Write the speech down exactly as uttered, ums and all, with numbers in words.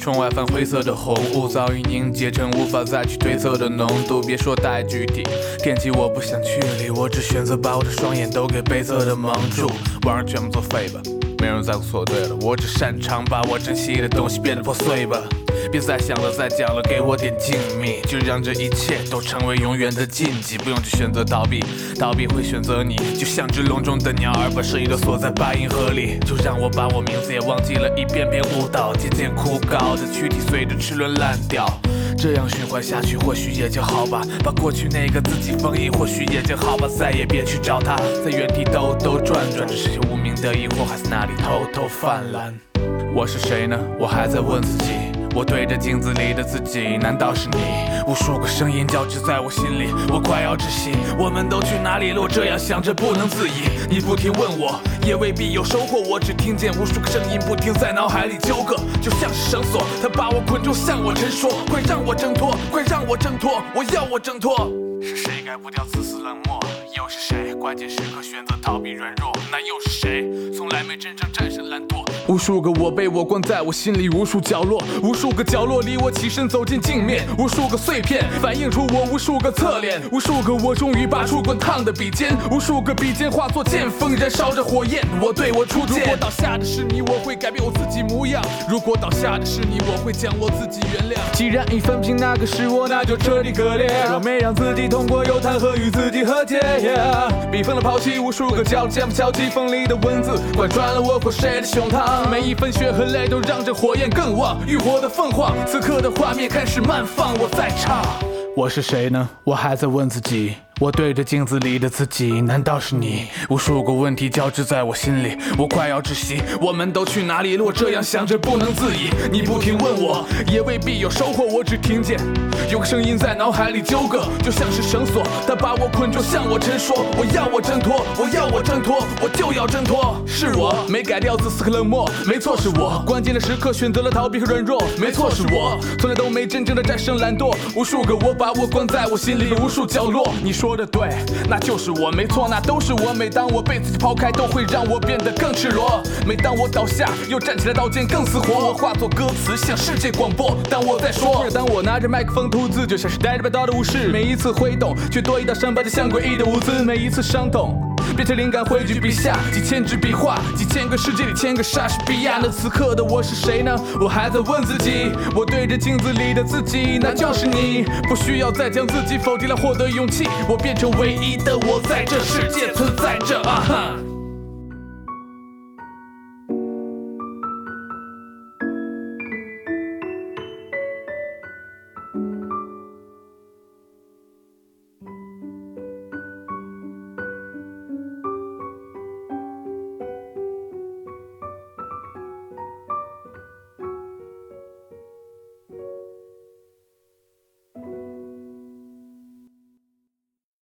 窗外泛灰色的红雾早已凝结成无法再去推测的浓度。别说太具体，天气我不想去理，我只选择把我的双眼都给悲色的蒙住。玩儿全部作废吧，没人在乎错对了，我只擅长把我珍惜的东西变得破碎吧。别再想了，再讲了，给我点静谧，就让这一切都成为永远的禁忌。不用去选择逃避，逃避会选择你，就像只笼中的鸟儿，把声音都锁在白银河里。就让我把我名字也忘记了，一遍遍舞蹈，渐渐枯槁的躯体随着齿轮烂掉。这样循环下去，或许也就好吧。把过去那个自己封印，或许也就好吧。再也别去找他，在原地兜兜转转，只是些无名的疑惑还在那里偷偷泛滥。我是谁呢？我还在问自己。我对着镜子里的自己，难道是你？无数个声音交织在我心里，我快要窒息。我们都去哪里了？我这样想着不能自已。你不停问我，也未必有收获。我只听见无数个声音不停在脑海里纠葛，就像是绳索，它把我捆住，向我沉说。快让我挣脱，快让我挣脱，我要我挣脱。是谁改不掉自私冷漠？又是谁关键时刻选择逃避软弱？那又是谁从来没真正战胜懒惰？无数个我被我关在我心里无数角落，无数个角落里我起身走进镜面，无数个碎片反映出我无数个侧脸，无数个我终于拔出滚烫的笔尖，无数个笔尖化作剑锋，燃烧着火焰，我对我出剑。如果倒下的是你，我会改变我自己模样；如果倒下的是你，我会将我自己原谅。既然已分清那个是我，那就彻底割裂。若没让自己通过，又谈何与自己和解？逼疯了抛弃无数个交尖敲击锋利的文字，贯穿了我或谁的胸膛。每一分血和泪都让这火焰更旺，浴火的凤凰，此刻的画面开始慢放，我在唱。我是谁呢？我还在问自己。我对着镜子里的自己，难道是你？无数个问题交织在我心里，我快要窒息。我们都去哪里了？我这样想着不能自已。你不停问我，也未必有收获。我只听见有个声音在脑海里纠葛，就像是绳索，它把我捆住，向我沉说。我要我挣脱，我要我挣脱，我就要挣脱。是我没改掉自私和冷漠，没错是我。关键的时刻选择了逃避和软弱，没错是我。从来都没真正的战胜懒惰，无数个我把我关在我心里的无数角落。你说说的对，那就是我，没错，那都是我。每当我被自己抛开，都会让我变得更赤裸。每当我倒下，又站起来，刀剑更死活。我化作歌词，向世界广播。当我在说，或者当我拿着麦克风吐字，就像是带着把刀的武士。每一次挥动，却多一道伤疤，就像诡异的舞姿。每一次伤痛，变成灵感汇聚笔下，几千支笔画，几千个世界里千个莎士比亚。那此刻的我是谁呢？我还在问自己。我对着镜子里的自己，那就是你。不需要再将自己否定来获得勇气，我变成唯一的我，在这世界存在着啊哈。